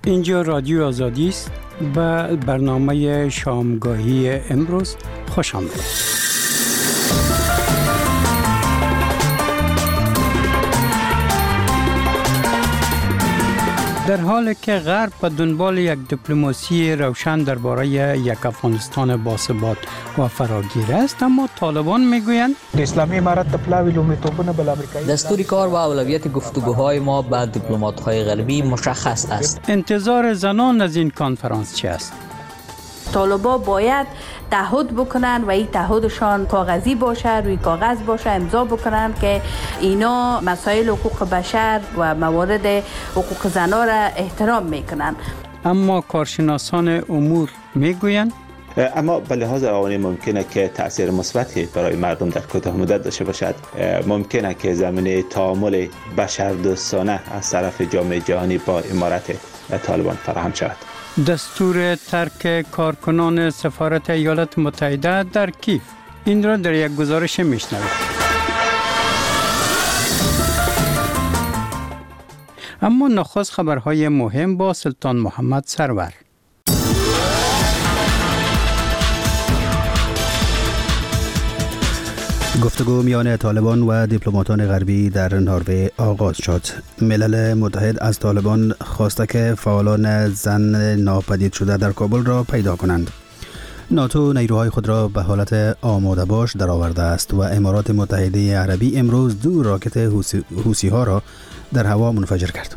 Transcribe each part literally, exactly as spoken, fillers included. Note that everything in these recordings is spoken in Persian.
اینجا رادیو آزادی است. به برنامه شامگاهی امروز خوش آمدید. در حالی که غرب به دنبال یک دیپلماسی روشن درباره یک افغانستان باثبات و فراگیر است، اما طالبان میگویند اسلامی امارت تپلاوی لومړیتوبونه بل امریکایی دستور کار و اولویت گفتگوهای ما با دیپلمات‌های غربی مشخص است. انتظار زنان از این کنفرانس چه است؟ طالبان باید تعهد بکنن و این تعهدشان کاغذی باشه، روی کاغذ باشه، امضا بکنن که اینا مسائل حقوق بشر و موارد حقوق زنان را احترام میکنن. اما کارشناسان امور میگویند اما به لحاظ روانی ممکنه که تأثیر مثبتی برای مردم در کوتاه مدت داشته باشد. ممکنه که زمینه تعامل بشردوستانه از طرف جامعه جهانی با امارت طالبان فراهم شود. دستور ترک کارکنان سفارت ایالات متحده در کیف، این را در یک گزارش میشنوید. اما نخست خبرهای مهم با سلطان محمد سرور. گفتگو میان طالبان و دیپلماتان غربی در نروژ آغاز شد. ملل متحد از طالبان خواسته که فعالان زن ناپدید شده در کابل را پیدا کنند. ناتو نیروهای خود را به حالت آماده باش درآورده است و امارات متحده عربی امروز دو راکت حوثی ها را در هوا منفجر کرد.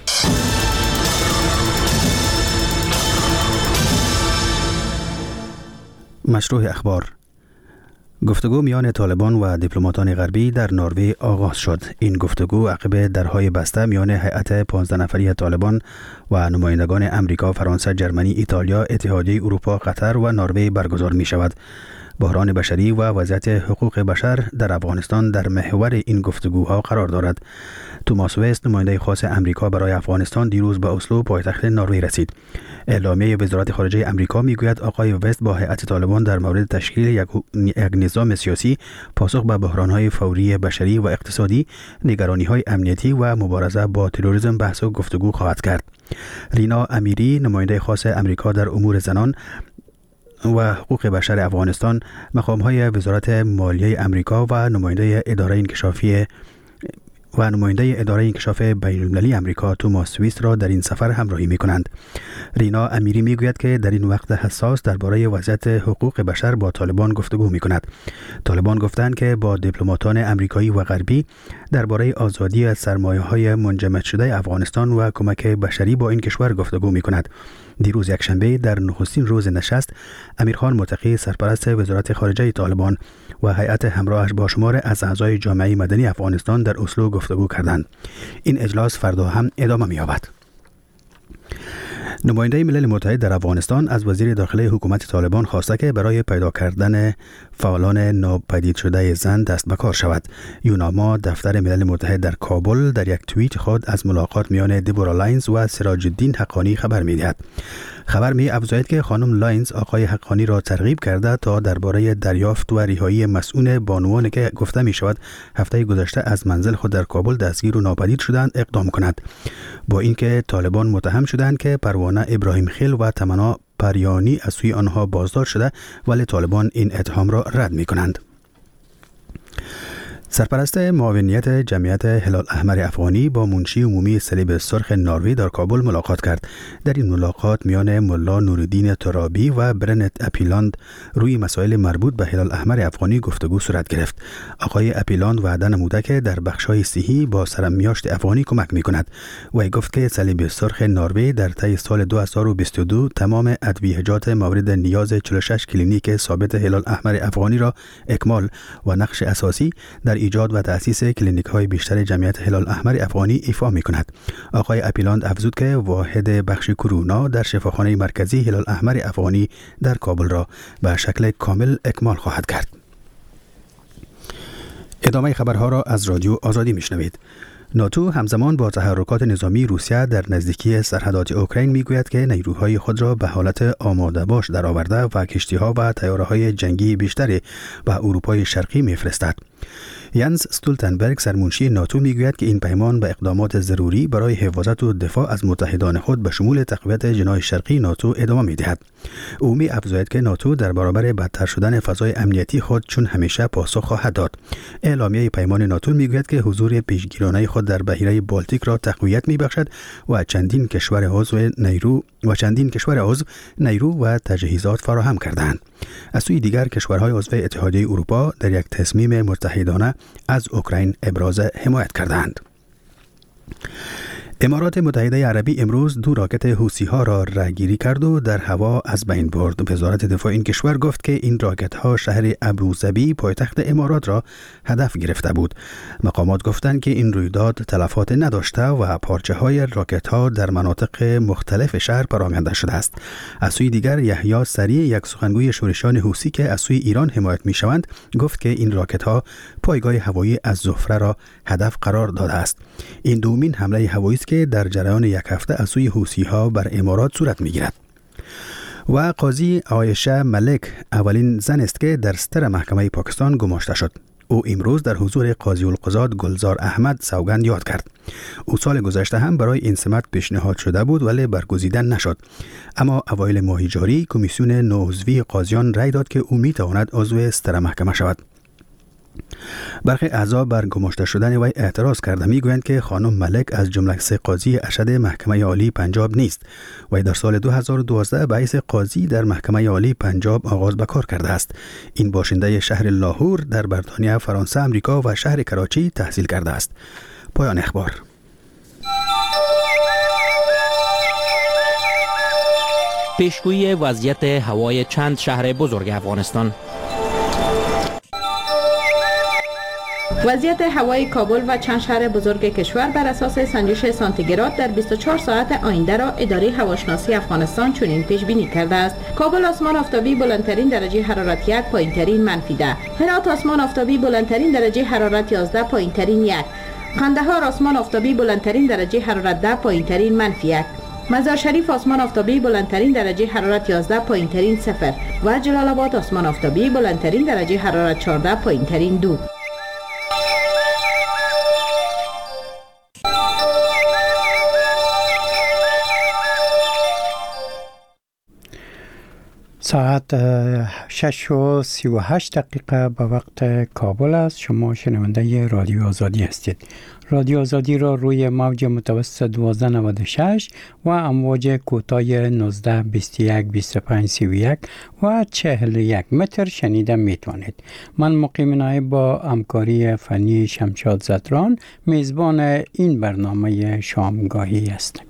مشروع اخبار. گفتگو میان طالبان و دیپلماتان غربی در نروژ آغاز شد. این گفتگو عقب درهای بسته میان هیئت پانزده نفری طالبان و نمایندگان امریکا، فرانسه، جرمنی، ایتالیا، اتحادیه اروپا، قطر و نروژ برگزار می شود. بحران بشری و وضعیت حقوق بشر در افغانستان در محور این گفتگوها قرار دارد. توماس وست، نماینده خاص امریکا برای افغانستان، دیروز به اسلو، پایتخت نروژ رسید. اعلامیه وزارت خارجه امریکا میگوید آقای وست با هیئت طالبان در مورد تشکیل یک, یک نظام سیاسی پاسخ به بحران‌های فوری بشری و اقتصادی، نگرانی‌های امنیتی و مبارزه با تروریسم بحث و گفتگو خواهد کرد. رینا امیری، نماینده خاص امریکا در امور زنان و حقوق بشر افغانستان، مقام‌های وزارت مالیه امریکا و نماینده اداره انکشافی و نماینده اداره انکشاف بین‌المللی امریکا توماس سویس را در این سفر همراهی می‌کنند. رینا امیری میگوید که در این وقت حساس درباره وضعیت حقوق بشر با طالبان گفتگو می‌کند. طالبان گفتند که با دیپلماتان امریکایی و غربی درباره آزادی از سرمایه‌های منجمد شده افغانستان و کمک بشری با این کشور گفتگو می‌کند. دیروز یکشنبه در نخستین روز نشست، امیرخان متقی، سرپرست وزارت خارجه طالبان و هیئت همراهش با شمار از اعضای جامعه مدنی افغانستان در اسلو گفتگو کردند. این اجلاس فردا هم ادامه می‌یابد. نماینده ملل متحد در افغانستان از وزیر داخلی حکومت طالبان خواسته که برای پیدا کردن فعالان ناپدید شده زن دست به کار شود. یوناما، دفتر ملل متحد در کابل، در یک توییت خود از ملاقات میان دبورا لاینز و سراج الدین حقانی خبر می‌دهد. خبر می افزاید که خانم لاینز آقای حقانی را ترغیب کرده تا درباره دریافت و رهایی مسئول بانوانی که گفته می شود هفته گذشته از منزل خود در کابل دستگیر و ناپدید شدند اقدام کند. با اینکه طالبان متهم شدند که پروانه ابراهیم خیل و تمنا پریانی از سوی آنها بازداشت شده، ولی طالبان این اتهام را رد می کنند. سرپرست معاونیت جمعیت هلال احمر افغانی با منشی عمومی صلیب سرخ نروژ در کابل ملاقات کرد. در این ملاقات میان ملا نورالدین ترابی و برنت اپیلاند روی مسائل مربوط به هلال احمر افغانی گفتگو صورت گرفت. آقای اپیلاند وعده نموده که در بخش‌های صحی با سرمیاشت افغانی کمک می‌کند. وی گفت که صلیب سرخ نروژ در طی سال دو هزار و بیست و دو تمام ادویه‌جات مورد نیاز چهل و شش کلینیک ثابت هلال احمر افغانی را اکمال و نقش اساسی در ایجاد و تأسیس کلینیک‌های بیشتر جمعیت هلال احمر افغانی ایفا می‌کند. آقای اپیلاند افزود که واحد بخش کرونا در شفاخانه مرکزی هلال احمر افغانی در کابل را به شکل کامل اکمال خواهد کرد. ادامه خبرها را از رادیو آزادی میشنوید. ناتو همزمان با تحرکات نظامی روسیه در نزدیکی سرحدات اوکراین میگوید که نیروهای خود را به حالت آماده باش درآورده و کشتی‌ها و طیاره‌های جنگی بیشتری به اروپای شرقی میفرستد. ینس استولتنبرگ سرمنشی ناتو میگوید که این پیمان به اقدامات ضروری برای حفاظت و دفاع از متحدان خود به شمول تقویت جناح شرقی ناتو ادامه میدهد. او می افزاید که ناتو در برابر بدتر شدن فضای امنیتی خود چون همیشه پاسخ خواهد داد. اعلامیه پیمان ناتو میگوید که حضور پیشگیرانه خود در بحیره بالتیک را تقویت میبخشد و چندین کشور عضو نیرو و چندین کشور عضو نیرو و تجهیزات فراهم کردند. از سوی دیگر کشورهای عضو اتحادیه اروپا در یک تصمیم متحدانه از اوکراین ابراز حمایت کردند. امارات متحده عربی امروز دو راکت حوثی ها را رهگیری کرد و در هوا از بین برد. وزارت دفاع این کشور گفت که این راکت ها شهر ابوظبی پایتخت امارات را هدف گرفته بود. مقامات گفتند که این رویداد تلفات نداشته و پارچه های راکت ها در مناطق مختلف شهر پراکنده شده است. از سوی دیگر یحیی سریع، یک سخنگوی شورشیان حوثی که از سوی ایران حمایت می شوند، گفت که این راکت ها پایگاه هوایی از زفره را هدف قرار داده است. این دومین حمله هوایی است که در جریان یک هفته از سوی حوثی ها بر امارات صورت می گیرد. و قاضی عایشه ملک اولین زن است که در ستر محکمه پاکستان گماشته شد. او امروز در حضور قاضی القضات گلزار احمد سوگند یاد کرد. او سال گذشته هم برای این سمت پیشنهاد شده بود ولی برگزیدن نشد. اما اوایل ماه جاری کمیسیون نوعضوی قاضیان رأی داد که او می تواند عضو ستر محکمه شود. برخی اعضا بر گماشته شدن وی اعتراض کرده میگویند که خانم ملک از جمله سه قاضی ارشد محکمه عالی پنجاب نیست. وی در سال دو هزار و دوازده به حیث قاضی در محکمه عالی پنجاب آغاز به کار کرده است. این باشنده شهر لاهور در بریتانیا، فرانسه، امریکا و شهر کراچی تحصیل کرده است. پایان اخبار. پیشگویی وضعیت هوای چند شهر بزرگ افغانستان. وضعیت هوای کابل و چند شهر بزرگ کشور بر اساس سنجش سانتیگراد در بیست و چهار ساعت آینده را اداره هواشناسی افغانستان چنین پیش بینی کرده است. کابل آسمان آفتابی بلندترین درجه حرارت یک، پایینترین منفی ده. هرات آسمان آفتابی بلندترین درجه حرارت یازده، پایینترین یک. قندهار آسمان آفتابی بلندترین درجه حرارت ده، پایینترین منفی یک. مزار شریف آسمان آفتابی بلندترین درجه حرارت یازده، پایینترین صفر و جلال آباد آسمان آفتابی بلندترین درجه حرارت چهارده، پایینترین دو. ساعت شش و سی و هشت دقیقه به وقت کابل است. شما شنونده رادیو آزادی هستید. رادیو آزادی را روی موج متوسط دوازده نود و شش و امواج کوتاه نوزده بیست و یک بیست و پنج سی و یک و چهل و یک متر شنیده میتوانید. من مقیم نایب با همکاری فنی شمشاد زدران میزبان این برنامه شامگاهی هستم.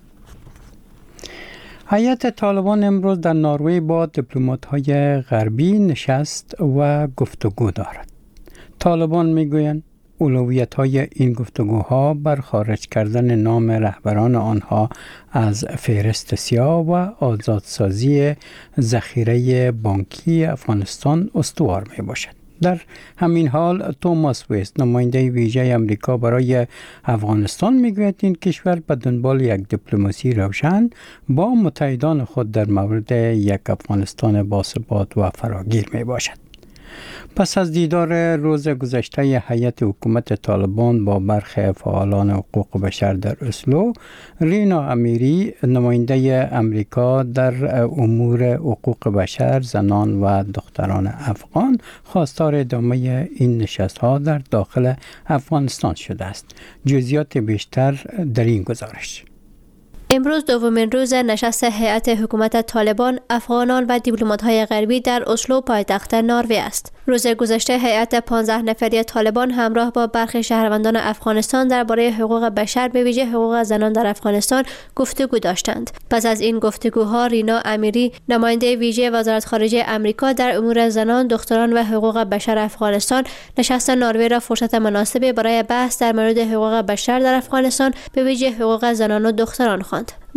هیئت طالبان امروز در نروژ با دیپلمات‌های غربی نشست و گفتگو دارد. طالبان میگویند اولویت‌های این گفتگوها بر خارج کردن نام رهبران آنها از فهرست سیاه و آزادسازی ذخیره بانکی افغانستان استوار میباشد. در همین حال توماس ویست، نماینده ویژه امریکا برای افغانستان، میگوید این کشور به دنبال یک دیپلماسی روشن با متحدان خود در مورد یک افغانستان باثبات و فراگیر می باشد. پس از دیدار روز گذشته هیئت حکومت طالبان با برخی فعالان حقوق بشر در اسلو، رینا امیری، نماینده امریکا در امور حقوق بشر، زنان و دختران افغان، خواستار ادامه این نشست‌ها در داخل افغانستان شده است. جزئیات بیشتر در این گزارش. امروز دومین روز نشست هیئت حکومت طالبان، افغانان و دیپلمات‌های غربی در اسلو پایتخت نروژ است. روز گذشته هیئت پانزده نفری طالبان همراه با برخی شهروندان افغانستان درباره حقوق بشر، به ویژه حقوق زنان در افغانستان گفتگو داشتند. پس از این گفتگوها، رینا امیری، نماینده ویژه وزارت خارجه امریکا در امور زنان، دختران و حقوق بشر افغانستان، نشست نروژ را فرصت مناسبی برای بحث در مورد حقوق بشر در افغانستان، به ویژه حقوق زنان و دختران خواند.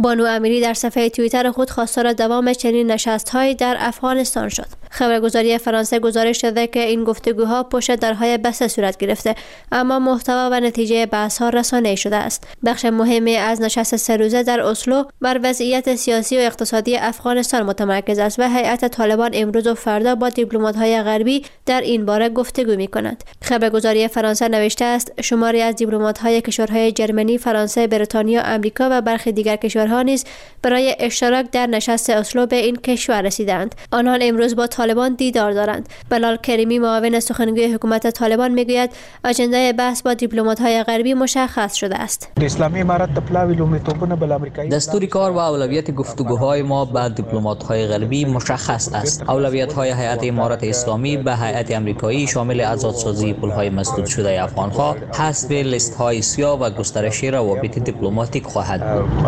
بانو امیری در صفحه توییتر خود خواستار دوام چنین نشست‌هایی در افغانستان شد. خبرگزاری فرانسه گزارش داده که این گفتگوها پشت درهای بسته صورت گرفته، اما محتوا و نتیجه بحث‌ها رسانه‌ای شده است. بخش مهمی از نشست سه روزه در اسلو بر وضعیت سیاسی و اقتصادی افغانستان متمرکز است و هیئت طالبان امروز و فردا با دیپلمات‌های غربی در این باره گفتگو می‌کنند. خبرگزاری فرانسه نوشته است شماری از دیپلمات‌های کشورهای جرمنی، فرانسه، بریتانیا، آمریکا و برخی دیگر کشورها نیز برای اشتراک در نشست اسلو به این کشور رسیدند. آنان امروز با طالبان دیدار دارند. بلال کریمی معاون سخنگوی حکومت طالبان میگوید اجنده بحث با دیپلمات‌های غربی مشخص شده است. اسلامی امارت تپلاوی لومړیتوبونه بل امریکایی دستور کار و اولویت گفتگوهای ما با دیپلمات‌های غربی مشخص است. اولویت‌های هیئت امارت اسلامی به هیئت امریکایی شامل آزادسازی پول‌های مسدود شده افغان‌ها، حذف لیست‌های سیاه و گسترش روابط دیپلماتیک خواهد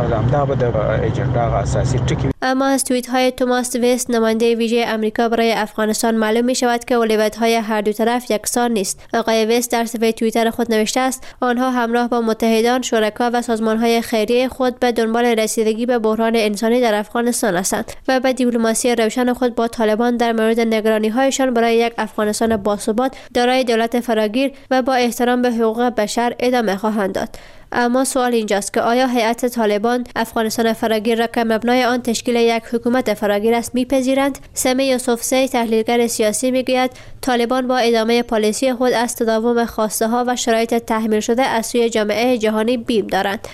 بود. اما از توییت‌های توماس ویست نماینده ویژه امریکا برای افغانستان معلوم می شود که اولویت‌های هر دو طرف یکسان نیست. آقای ویست در صفحه توییتر خود نوشته است آنها همراه با متحدان، شرکا و سازمان‌های خیریه خود به دنبال رسیدگی به بحران انسانی در افغانستان هستند و به دیپلماسی روشن خود با طالبان در مورد نگرانی‌هایشان برای یک افغانستان باثبات دارای دولت فراگیر و با احترام به حقوق بشر ادامه خواهند داد. اما سوال اینجاست که آیا هیئت طالبان افغانستان فراگیر را که مبنای آن تشکیل یک حکومت فراگیر است میپذیرند؟ سمی یوسفزی تحلیلگر سیاسی میگوید طالبان با ادامه پالیسی خود از تداوم خواسته ها و شرایط تحمیل شده از سوی جامعه جهانی بیم دارند.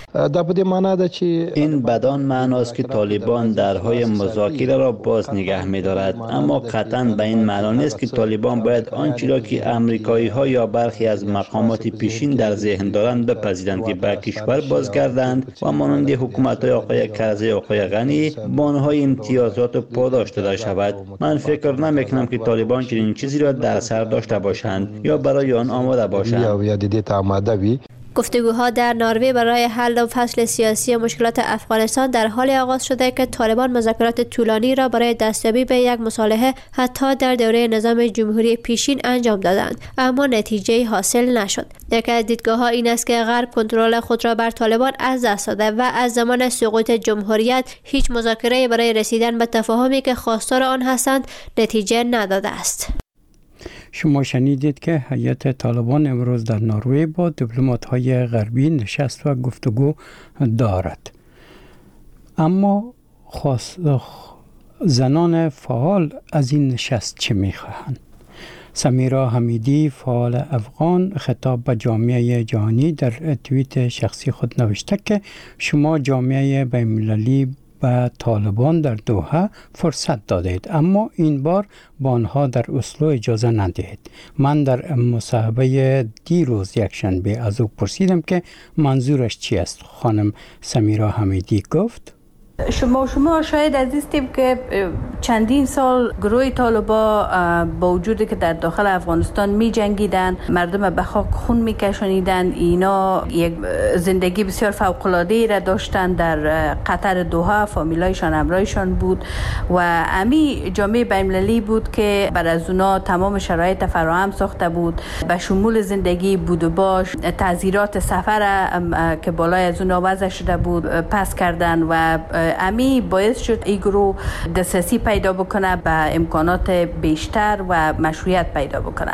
این بدان معناست که طالبان درهای مذاکره را باز نگه می‌دارد، اما قطعاً به این معنا نیست که طالبان باید آنچه را که آمریکایی ها یا برخی از مقامات پیشین در ذهن دارند بپذیرند که به کشور بازگردند و مانند حکومت‌های آقای کرزی، آقای غنی با آنها امتیازات پاداش داده شود. من فکر نمی‌کنم که طالبان چنین چیزی را در سر داشته باشند یا برای آن آماده باشند. گفتگوها در نروژ برای حل و فصل سیاسی مشکلات افغانستان در حال آغاز شده که طالبان مذاکرات طولانی را برای دستیابی به یک مصالحه حتی در دوره نظام جمهوری پیشین انجام دادند، اما نتیجه حاصل نشد. یکی از دیدگاه‌ها این است که غرب کنترل خود را بر طالبان از دست داده و از زمان سقوط جمهوریت هیچ مذاکره برای رسیدن به تفاهمی که خواستار آن هستند نتیجه نداده است. شما شنیدید که هیئت طالبان امروز در نروژ با دیپلمات‌های غربی نشست و گفتگو دارد. اما خاص زنان فعال از این نشست چه می‌خواهند؟ سمیرا حمیدی فعال افغان خطاب به جامعه جهانی در توییت شخصی خود نوشته که شما جامعه بین‌المللی به طالبان در دوحه فرصت دادید، اما این بار با آنها در اسلو اجازه ندهید. من در مصاحبه دیروز یک شنبه از او پرسیدم که منظورش چی است. خانم سمیرا حمیدی گفت شما شما شاید عزیزیم که چندین سال گروه طالبا با وجودی که در داخل افغانستان می جنگیدن، مردم به خاک خون می کشانیدن، اینا یک زندگی بسیار فوق العاده را داشتن در قطر دوحه، فامیلایشان همراهشان بود و امی جامعه بین‌المللی بود که بر از اونا تمام شرایط فراهم ساخته بود، به شمول زندگی بود و باش، تعزیرات سفر که بالای از اونا وضع شده بود پس کردن و امی باعث شد این گروه دسترسی پیدا بکنه به امکانات بیشتر و مشروعیت پیدا بکنه.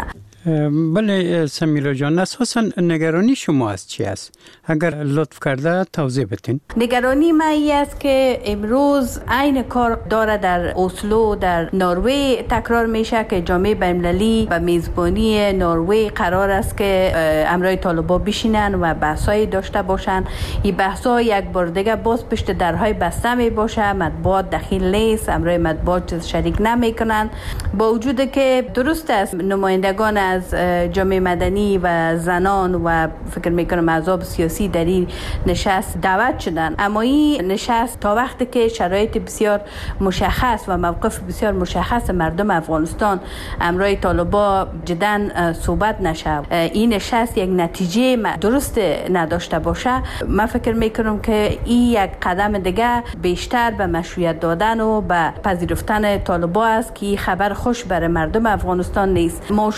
بله سمیرا جان، اساسا نگرانی شما از چی است؟ اگر لطف کرده توضیح بدین. نگرانی من این است که امروز عین کار داره در اسلو در نروژ تکرار میشه که جامعه بین‌المللی و میزبانی نروژ قرار است که امرای طالبان بشینن و بحثای داشته باشن. این بحثا یک بار دیگه باز پشت درهای بسته می باشه، مطبوعات دخیل نیست، امرای مطبوعات شریک نمیکنن، با وجود که درست است نمایندگان از جامعه مدنی و زنان و فکر میکنم احزاب سیاسی در این نشست دعوت شدن، اما این نشست تا وقتی که شرایط بسیار مشخص و موقف بسیار مشخص مردم افغانستان امرای طالبان جداً صحبت نشه، این نشست یک نتیجه درست نداشته باشه، من فکر میکنم که این یک قدم دیگه بیشتر به مشروعیت دادن و به پذیرفتن طالبان است که خبر خوش برای مردم افغانستان نیست. ما شما امروز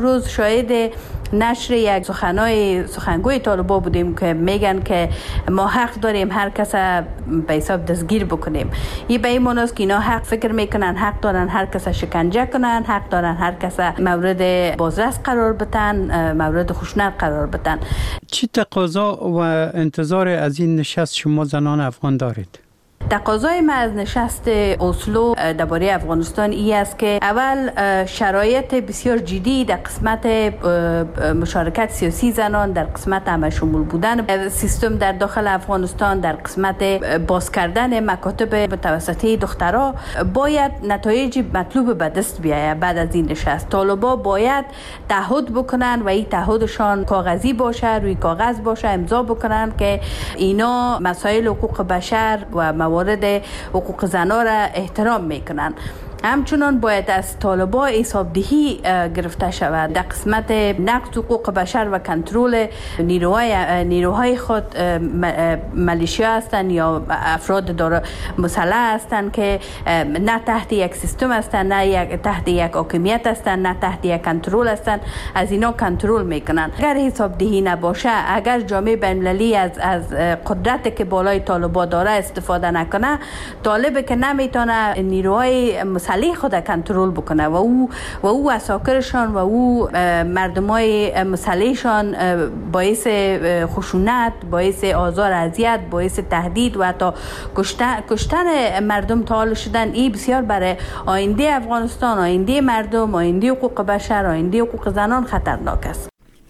امروز شاهد نشر یک سخنای سخنگوی طالبان بودیم که میگن که ما حق داریم هر کس به حساب دستگیر بکنیم. این به این معنی است که اینا حق فکر میکنن حق دارن هر کس شکنجه کنن، حق دارن هر کس مورد بازرس قرار بدن، مورد خشونت قرار بدن. چی تقاضا و انتظار از این نشست شما زنان افغان دارید؟ تقاضای ما از نشست اسلو درباره افغانستان ای است که اول شرایط بسیار جدی در قسمت مشارکت سیاسی زنان، در قسمت همه شمول بودن سیستم در داخل افغانستان، در قسمت باز کردن مکاتب متوسطه دخترها باید نتایج مطلوب به دست بیاید. بعد از این نشست طالبان باید تعهد بکنن و این تعهدشان کاغذی باشه، روی کاغذ باشه، امضا بکنن که اینا مسائل حقوق بشر و موارد حقوق زنان را احترام میکنن. همچنان باید از طالبان حسابدهی گرفته شود در قسمت نقض حقوق بشر و کنترل نیروهای نیروهای خود، ملیشیا هستند یا افراد داره مسلح هستند که نه تحت یک سیستم هستند، نه یک تحت یک حاکمیت هستند، نه تحت یک کنترل هستند، از اینا کنترل میکنن. اگر حسابدهی نباشه، اگر جامعه بین‌المللی از از قدرتی که بالای طالبان داره استفاده نکنه، طالب که نمیتونه نیروهای مسلح خود کنترل بکنه و او و او اساکرشان و او مردمای مسلحشان باعث خشونت، باعث آزار اذیت، باعث تهدید و حتی کشتن کشتن مردم تعال شدن. این بسیار برای آینده افغانستان، آینده مردم، آینده حقوق بشر، آینده حقوق زنان خطرناک است.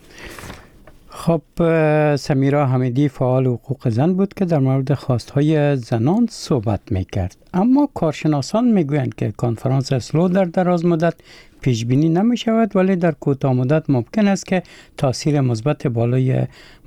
خب سمیرا حمیدی فعال حقوق زن بود که در مورد خواستهای زنان صحبت میکرد. اما کارشناسان میگویند که کنفرانس اسلو در دراز مدت پیش بینی نمی شود، ولی در کوتاه مدت ممکن است که تاثیر مثبت بالای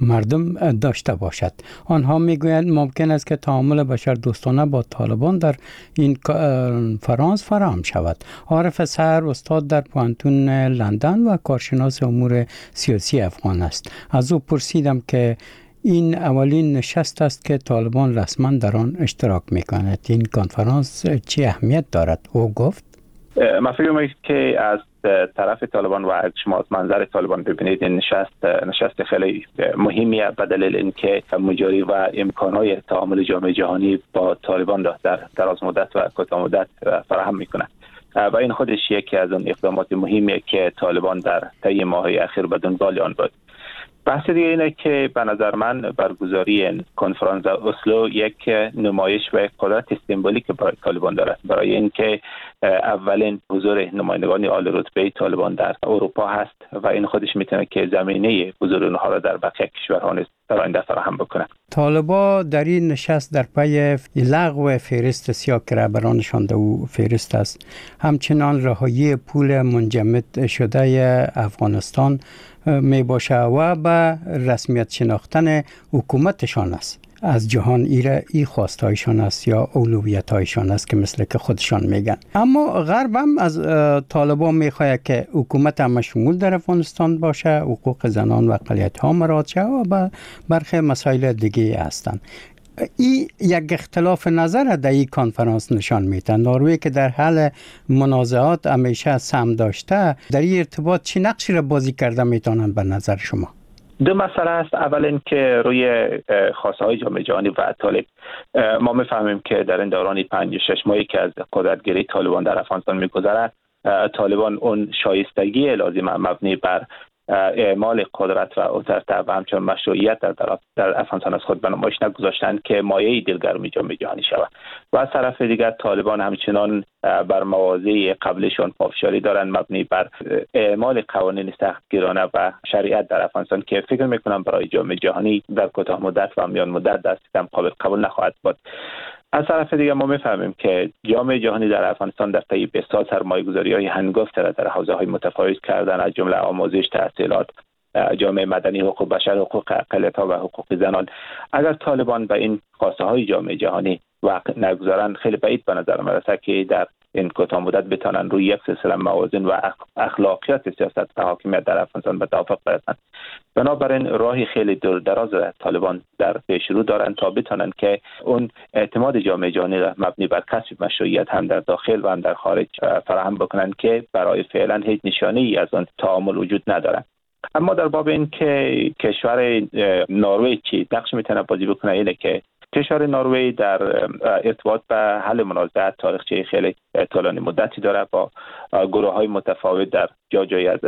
مردم داشته باشد. آنها میگویند ممکن است که تعامل بشر دوستانه با طالبان در این کنفرانس فراهم شود. عارف سحر استاد در پوهنتون لندن و کارشناس امور سیاسی افغان است. از او پرسیدم که این اولین نشست است که طالبان رسما در آن اشتراک میکند. این کنفرانس چه اهمیت دارد؟ او گفت من فکر می‌کنم که از طرف طالبان و از شما از منظر طالبان ببینید این نشست نشست خیلی مهمیه به دلیل اینکه مجاری و امکانات تعامل جامعه جهانی با طالبان را در دراز مدت و کوتاه مدت فراهم میکنه و این خودش یکی از اون اقدامات مهمیه که طالبان در طی ماه‌های اخیر به دنبال آن بود. بحث دیگه اینه که به نظر من برگزاری کنفرانس اسلو یک نمایش و یک قدرت سمبولیک برای طالبان دارد، برای اینکه اولین حضور نمایندگان عالی رتبه طالبان در اروپا هست و این خودش میتونه که زمینه حضور اونها را در بقیه کشورها نیز در آینده فراهم بکنه. طالبان در این نشست در پی لغو فهرست سیاه که رهبرانشان در او فهرست است، همچنان رهایی پول منجمد شده افغانستان می باشه و به رسمیت شناختن حکومتشان است از جهان. ایره ای خواستایشان است یا اولویتایشان است که مثل که خودشان میگن. اما غرب هم از طالبان میخواهد که حکومت هم شمول در افغانستان باشه، حقوق زنان و اقلیت ها مراعات شه و برخی مسائل دیگه هستند. این یک اختلاف نظر در این کنفرانس نشان میده. نروژ که در حال منازعات همیشه سهم داشته، در این ارتباط چه نقشی را بازی کرده میتونن به نظر شما؟ دو مسئله است. اول اینکه روی خواسته های جامعه جهانی و طالب ما میفهمیم که در این دوران پنج شش ماهی که از قدرتگیری طالبان در افغانستان میگذرد، طالبان اون شایستگی لازم مبنی بر اعمال قدرت و اوتوریته و همچنین مشروعیت در در افغانستان از خود به نمایش نگذاشتند که مایه دلگرمی جامعه جهانی شود. و از طرف دیگر طالبان همچنان بر مواضع قبلشون پافشاری دارند مبنی بر اعمال قوانین سختگیرانه و شریعت در افغانستان که فکر میکنم برای جامعه جهانی در کوتاه مدت و میان مدت دست کم قابل قبول نخواهد بود. از طرف دیگر ما میفهمیم که جامعه جهانی در افغانستان در طی بیست سال سرمایه‌گذاری‌های هنگفت را در حوزه‌های متفاوت کردن، از جمله آموزش، تحصیلات، جامعه مدنی، حقوق بشر، حقوق اقلیت‌ها و حقوق زنان. اگر طالبان به این خواسته‌های جامعه جهانی وقت نگذارند، خیلی بعید به نظر می‌رسد که در این کوتاه مدت بتونن روی یک سلسله موازین و اخلاقیات سیاست حاکمیت در افغانستان به توافق برسند. بنابراین راهی خیلی دور دراز طالبان در پیش رو دارند تا بتونن که اون اعتماد جامعه جهانی را مبنی بر کسب مشروعیت هم در داخل و هم در خارج فراهم بکنن که برای فعلا هیچ نشانه ای از اون تعامل وجود نداره. اما در باب این که کشور نروژ چی نقش میتونه بازی بکنه، اینه که کشور نروژ در ارتباط به حل منازعات تاریخچه خیلی طولانی مدتی داره، با گروه های متفاوت در جا جای از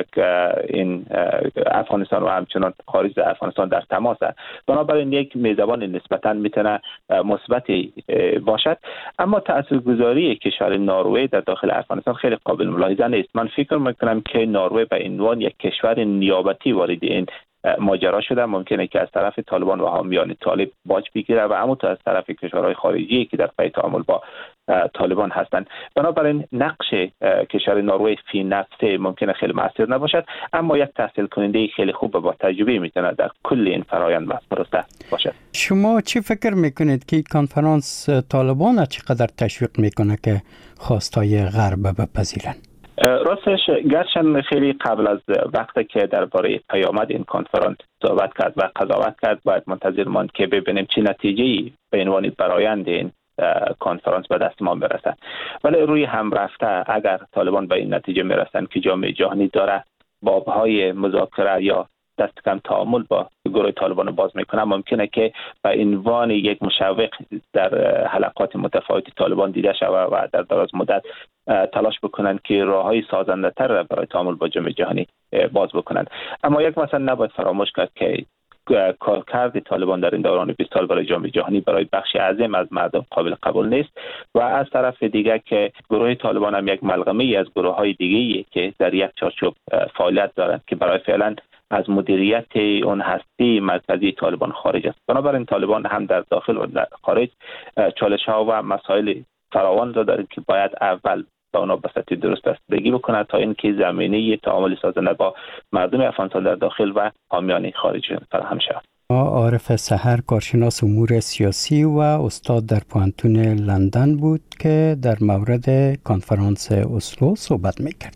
این افغانستان و همچنان خارج از افغانستان در تماس است. بنابراین یک میزبان نسبتا میتونه مثبتی باشد، اما تاثیرگذاری کشور نروژ در داخل افغانستان خیلی قابل ملاحظه نیست. من فکر میکنم که نروژ به عنوان یک کشور نیابتی وارد این ماجرا شده، ممکنه که از طرف طالبان و حامیان طالب باج بگیره و همونطور از طرف کشورهای خارجی که در پی تعامل با طالبان هستند. بنابراین نقش کشور نروژ فی نفسه ممکنه خیلی مؤثر نباشد، اما یک تحصیل کننده خیلی خوب با تجربه میتونه در کل این فرآیند پروسه باشد. شما چی فکر میکنید که کنفرانس طالبان چقدر تشویق میکنه که خواستای غرب بپذیرن؟ راستش گرچه خیلی قبل از وقتی که درباره پیامد این کنفرانس صحبت کرد و قضاوت کرد، باید منتظر ماند که ببینیم چه نتیجه‌ای به عنوان برآیند این کنفرانس به دست ما برسه. ولی روی هم رفته اگر طالبان به این نتیجه میرسن که جامعه جهانی داره بابهای مذاکره یا دست کم تعامل با گروه طالبان باز میکنه، ممکنه که به عنوان یک مشوق در حلقات متفاوت طالبان دیده شود و در دراز مدت تلاش بکنن که راههای سازنده تر برای تعامل با جامعه جهانی باز بکنن. اما یک مثلا نباید فراموش کرد که کارکرد طالبان در این دوران بیست سال برای جامعه جهانی برای بخش عظیم از مردم قابل قبول نیست و از طرف دیگر که گروه طالبان هم یک ملغمه ای از گروه های دیگه‌ای که در یک چارچوب فعالیت دارند که برای فعلا از مدیریت اون هسته مرکزی طالبان خارج است. بنابراین طالبان هم در داخل و در خارج چالش ها و مسائل فراوان را دارند که باید اول با اونا به سطح درست رسیدگی بکنند تا اینکه زمینه تعامل سازنده با مردم افغانستان در داخل و حامیان خارج فراهم شود. عارف سحر کارشناس امور سیاسی و استاد در پوهنتون لندن بود که در مورد کنفرانس اسلو صحبت میکرد.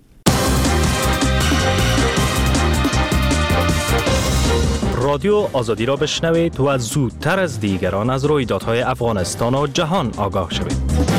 رادیو آزادی را بشنوید و زودتر از دیگران از رویدادهای افغانستان و جهان آگاه شوید.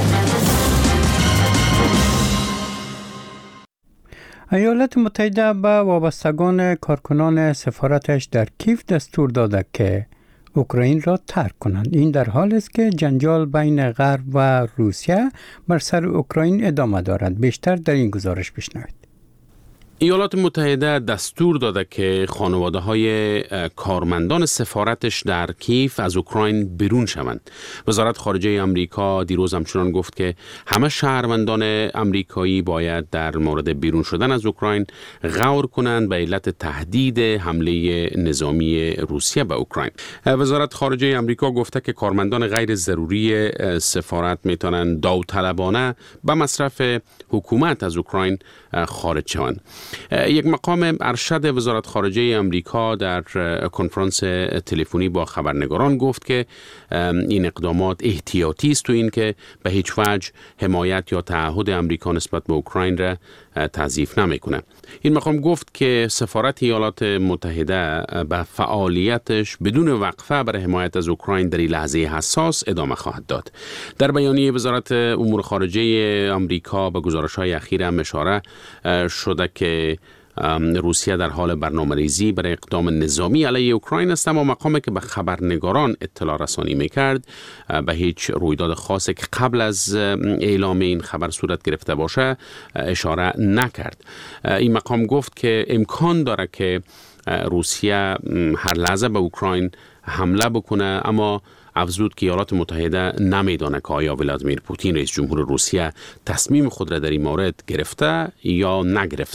ایالات متحده به وابستگان کارکنان سفارتش در کیف دستور داده که اوکراین را ترک کنند. این در حالی است که جنجال بین غرب و روسیه بر سر اوکراین ادامه دارد. بیشتر در این گزارش بشنوید. ایالات متحده دستور داده که خانواده های کارمندان سفارتش در کیف از اوکراین بیرون شوند. وزارت خارجه آمریکا دیروز همچنان گفت که همه شهروندان آمریکایی باید در مورد بیرون شدن از اوکراین غور کنند به علت تهدید حمله نظامی روسیه به اوکراین. وزارت خارجه آمریکا گفته که کارمندان غیر ضروری سفارت میتونن داوطلبانه به مصرف حکومت از اوکراین خارج شوند. یک مقام ارشد وزارت خارجه آمریکا در کنفرانس تلفنی با خبرنگاران گفت که این اقدامات احتیاطی است و این که به هیچ وجه حمایت یا تعهد آمریکا نسبت به اوکراین را تضعیف نمیکنه. این مقام گفت که سفارت ایالات متحده به فعالیتش بدون وقفه برای حمایت از اوکراین در این لحظه حساس ادامه خواهد داد. در بیانیه وزارت امور خارجه آمریکا به گزارش‌های اخیر هم اشاره شده که روسیه در حال برنامه‌ریزی برای اقدام نظامی علیه اوکراین است، اما مقامی که به خبرنگاران اطلاع رسانی میکرد به هیچ رویداد خاصی که قبل از اعلام این خبر صورت گرفته باشه اشاره نکرد. این مقام گفت که امکان داره که روسیه هر لحظه به اوکراین حمله بکنه، اما افزود که ایالات متحده نمیدونه که آیا ولادیمیر پوتین رئیس جمهور روسیه تصمیم خود را در این مورد گرفته یا نگرفته.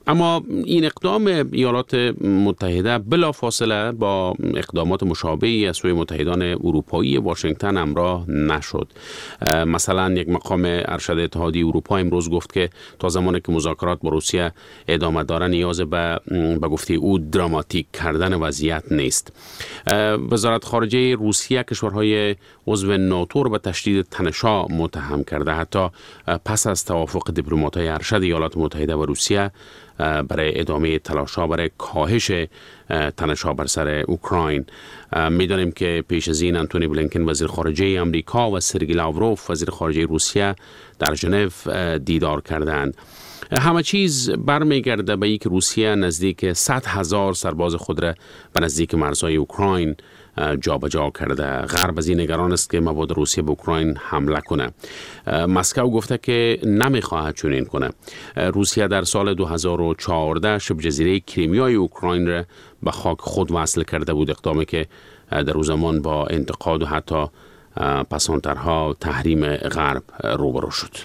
اما این اقدام ایالات متحده بلافاصله با اقدامات مشابهی از سوی متحدان اروپایی واشنگتن همراه نشد. مثلا یک مقام ارشد اتحادیه اروپا امروز گفت که تا زمانی که مذاکرات با روسیه ادامه داره نیاز به به گفته او دراماتیک کردن وضعیت نیست. وزارت خارجه روسیه کشورهای عضو ناتو را به تشدید تنش‌ها متهم کرده، حتی پس از توافق دیپلمات‌های ارشد ایالات متحده و روسیه برای ادامه تلاش‌ها برای کاهش تنش‌ها بر سر اوکراین. می‌دانیم که پیش از این آنتونی بلینکن وزیر خارجه آمریکا و سرگئی لاوروف وزیر خارجه روسیه در ژنو دیدار کردند. همه چیز برمیگرده به اینکه روسیه نزدیک صد هزار سرباز خود را به نزدیک مرزهای اوکراین جابجا کرده. غرب از این نگران است که مبادا روسیه به اوکراین حمله کنه. مسکو گفته که نمیخواهد چنین کنه. روسیه در سال دو هزار و چهارده شبه جزیره کریمیای اوکراین را به خاک خود وصل کرده بود، اقدامی که در اون زمان با انتقاد و حتی پسانترها تحریم غرب روبرو شد.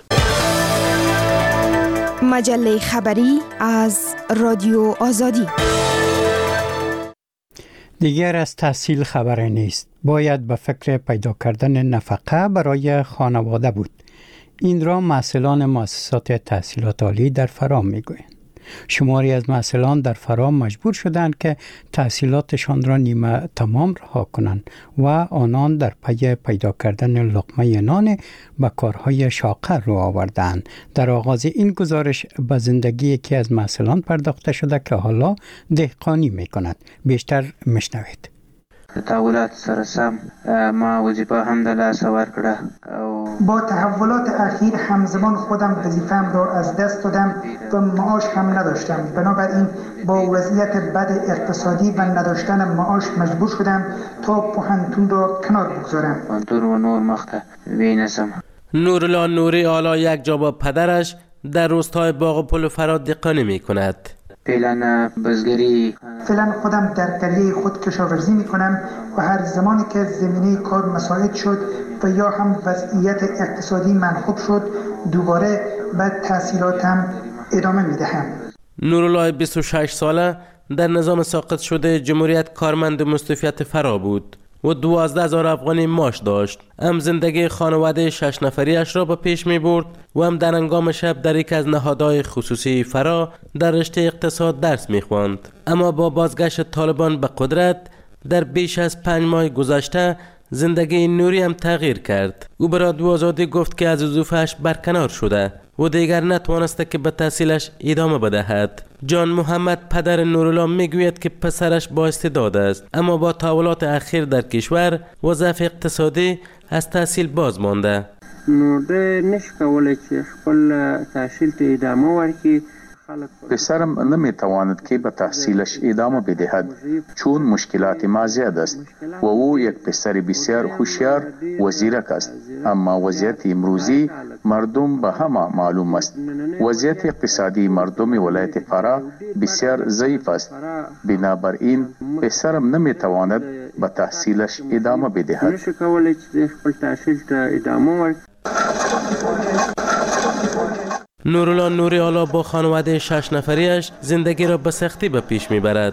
مجله خبری از رادیو آزادی. دیگر از تحصیل خبر نیست. باید به فکر پیدا کردن نفقه برای خانواده بود. این را مسئولان مؤسسات تحصیلات عالی در فرام میگویند. شماری از مسئولان در فرام مجبور شدند که تحصیلاتشان را نیمه تمام رها کنند و آنان در پی پیدا کردن لقمه نان به کارهای شاقه رو آوردند. در آغاز این گزارش به زندگی یکی از مسئولان پرداخته شده که حالا دهقانی میکند. بیشتر مشنوید. تحولات سره سم ما وظیفه هم در لاس ورکړه. با تحولات اخیر همزمان خودم وظیفه‌ام را از دست دادم و معاش هم نداشتم. بنابراین با وضعیت بد اقتصادی و نداشتن معاش مجبور شدم تا پوهنتون را کنار بگذارم. پوهنتون و نور مخته وینسم. نورالله نوری حالا یک جا با پدرش در روستای باغ پل فراد دهقانی می‌کند. فعلا بزگری فعلا خودم در قریه خود کشاورزی میکنم و هر زمانی که زمینه کار مساعد شد و یا هم وضعیت اقتصادی من خوب شد دوباره به تحصیلاتم ادامه میدهم. نورالله بیست و شش ساله در نظام ساقط شده جمهوریت کارمند مستوفیت فرا بود و دوازده هزار افغانی معاش داشت. هم زندگی خانواده شش نفریش را به پیش می برد و هم در هنگام شب در یک از نهادهای خصوصی فرا در رشته اقتصاد درس می خواند. اما با بازگشت طالبان به قدرت در بیش از پنج ماه گذشته زندگی نوری هم تغییر کرد. او به رادیو آزادی گفت که از وظیفه‌اش برکنار شده و دیگر نتوانسته که به تحصیلش ادامه بدهد. جان محمد پدر نورالله میگوید که پسرش با استعداد است، اما با تحولات اخیر در کشور و ضعف اقتصادی از تحصیل باز مانده. نو ده نش کولای چې خپل تحصیل ته ادامه ورکړي. پسرم نمیتواند که به تحصیلش ادامه بدهد چون مشکلات ما زیاد است و او یک پسر بسیار هوشیار و زیرک است. اما وضعیت امروزی مردم به همه معلوم است. وضعیت اقتصادی مردم ولایت فرا بسیار ضعیف است. بنابراین پسرم نمیتواند به تحصیلش ادامه بدهد. نشه کولای چې خپل تحصیل ته ادامه ورکړي. نورالله نوری حالا با خانواده شش نفریش زندگی را به سختی به پیش میبرد.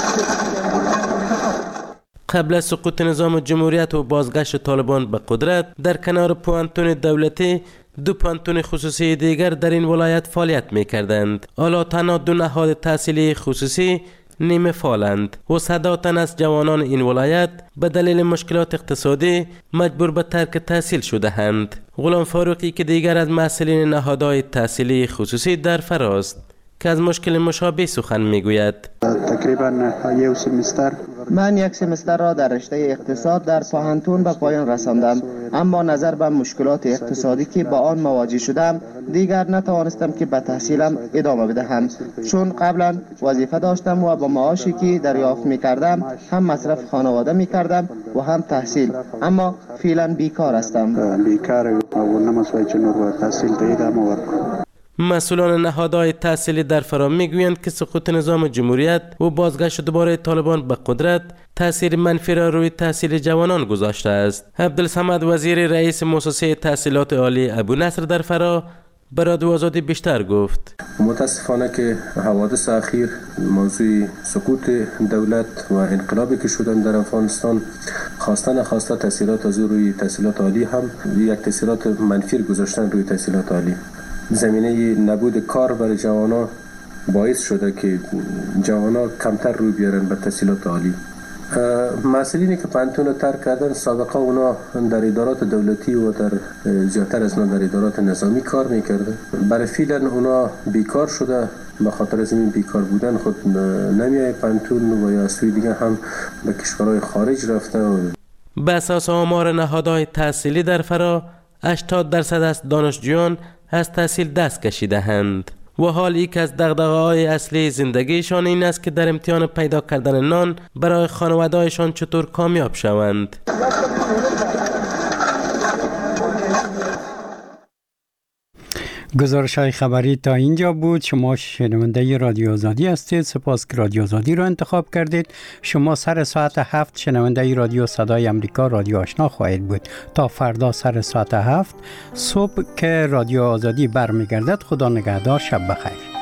قبل از سقوط نظام جمهوریت و بازگشت طالبان به قدرت در کنار پوهنتون دولتی دو پوهنتون خصوصی دیگر در این ولایت فعالیت میکردند. حالا تنها دو نهاد تحصیلی خصوصی نیمه فعالند و صد تن از جوانان این ولایت به دلیل مشکلات اقتصادی مجبور به ترک تحصیل شده اند. غلام فاروقی که دیگر از مسئولین نهادهای تحصیلی خصوصی در فراست که از مشکل مشابه سخن میگوید. تقریبا یک سمستر من یک سمستر را در رشته اقتصاد در پوهنتون به پایان رساندم، اما نظر به مشکلات اقتصادی که با آن مواجه شدم دیگر نتوانستم که به تحصیلم ادامه بدهم، چون قبلا وظیفه داشتم و با معاشی که دریافت می کردم هم مصرف خانواده می کردم و هم تحصیل، اما فعلا بیکار هستم. بیکار و نمی‌توانم که نور تحصیل ادامه ورکړم. مسئولان نهادهای تحصیلی در فرا میگویند که سقوط نظام جمهوریت و بازگشت دوباره طالبان به قدرت تاثیر منفی را روی تحصیل جوانان گذاشته است. عبدالصمد وزیری رئیس مؤسسه تحصیلات عالی ابو نصر در فرا به رادیو آزادی بیشتر گفت. متاسفانه که حوادث اخیر موضوع سقوط دولت و انقلابی که شدن در افغانستان خواسته نخواسته تاثیرات از روی تحصیلات عالی هم یک تاثیرات منفی گذاشتن روی تحصیلات عالی. زمینه نبود کار برای جوانا باعث شده که جوانا کمتر روی بیارن به تحصیلات عالی. مسئولینی که پانتون ترک کردن سابقا اونا در ادارات دولتی و در زیادتر از اونا در ادارات نظامی کار میکردن. برای فعلا اونا بیکار شده، به خاطر از این بیکار بودن خود نمیای پانتون و یا سوی دیگه هم به کشورهای خارج رفته. به اساس آمار نهادهای تحصیلی در فرا هشتاد درصد از دانشجویان از تحصیل دست کشیده‌اند و حال یک از دغدغه‌های اصلی زندگیشان این است که در امتحان پیدا کردن نان برای خانواده‌هایشان چطور کامیاب شوند. گزارش های خبری تا اینجا بود. شما شنونده رادیو آزادی هستید. سپاس که رادیو آزادی را انتخاب کردید. شما سر ساعت هفت شنونده رادیو صدای امریکا رادیو آشنا خواهید بود. تا فردا سر ساعت هفت صبح که رادیو آزادی برمیگردد. خدا نگهدار. شب بخیر.